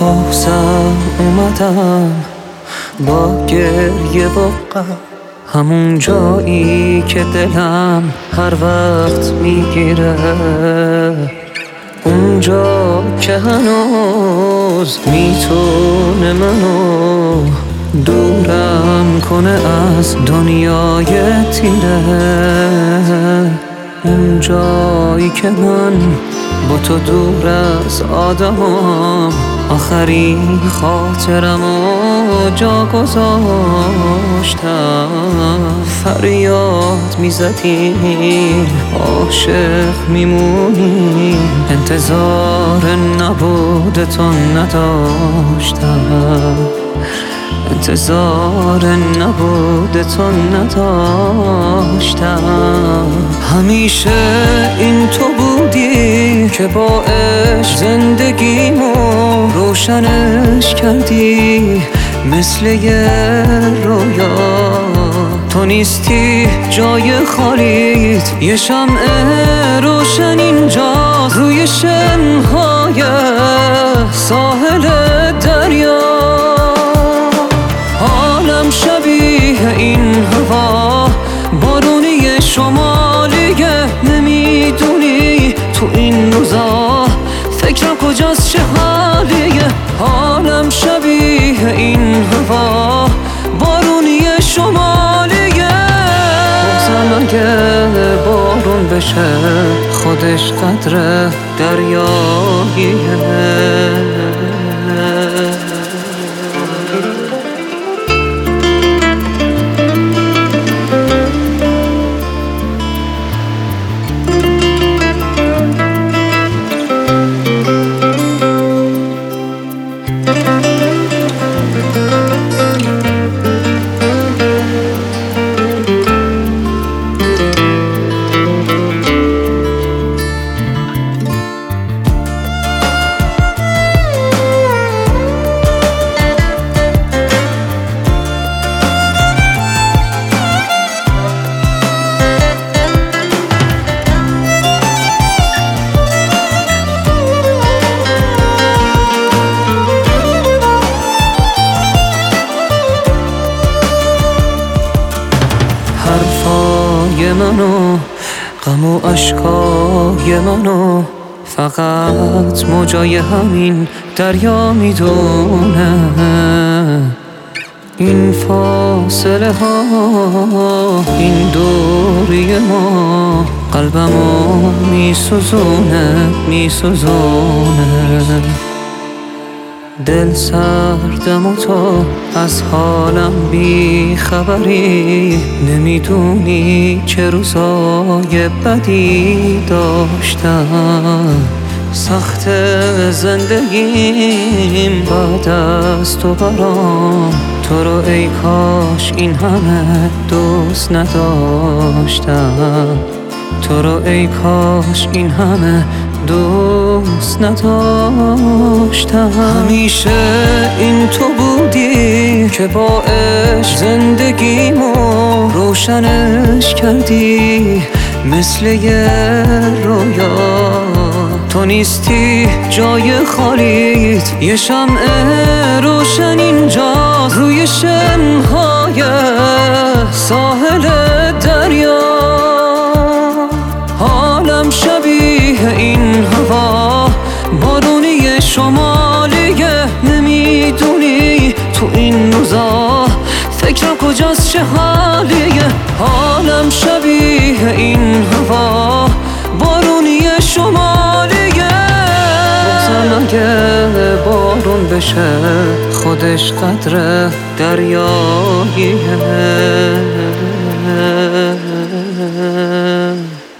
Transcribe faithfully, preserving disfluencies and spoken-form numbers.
بازم اومدم با گریه و غم، همون جایی که دلم هر وقت میگیره، اونجا که هنوز میتونه منو دورم کنه از دنیای تیره، اون جایی که من با تو دور از آدمام آخرین خاطرمو جا گذاشتم. فریاد میزدیم عاشق میمونیم، انتظار نبود تو نداشتم، انتظار نبود تو نداشتم. همیشه این تو بودی که با عشق زندگیمو روشنش کردی مثل یه رویا. تو نیستی جای خالیت، یه شمع روشن اینجاست روی شنهای ساحل دریا. حالم شبیه این هوا بارونی شمالیه، نمیدونی تو این روزا فکرم کجاست چه حالیه. حالم شبیه این هوا بارونی شمالیه. بازم اگه بارون بشه خودش قدر دریاییه. حرفای منو، غم و اشکای منو فقط موجای همین دریا میدونه. این فاصله ها، این دوری ما قلبمو میسوزونه میسوزونه. دل سردم و تو از حالم بی خبری، نمیدونی چه روزای بدی داشتم. سخت زندگیم بعد از تو برام، تو رو ای کاش این همه دوست نداشتم، تو رو ای کاش این همه دوست نداشتم. همیشه این تو بودی که با عشق زندگیمو روشنش کردی مثل یه رویا. تو نیستی جای خالیت، یه شمع روشن اینجاست روی شنهای ساحل دریا. حالم شبیه این هوا بارونی شمالیه، نمیدونی تو این روزا فکرم کجاست چه حالیه. حالم شبیه این هوا بارونی شمالیه. بازم اگه بارون بشه خودش قدر دریاییه.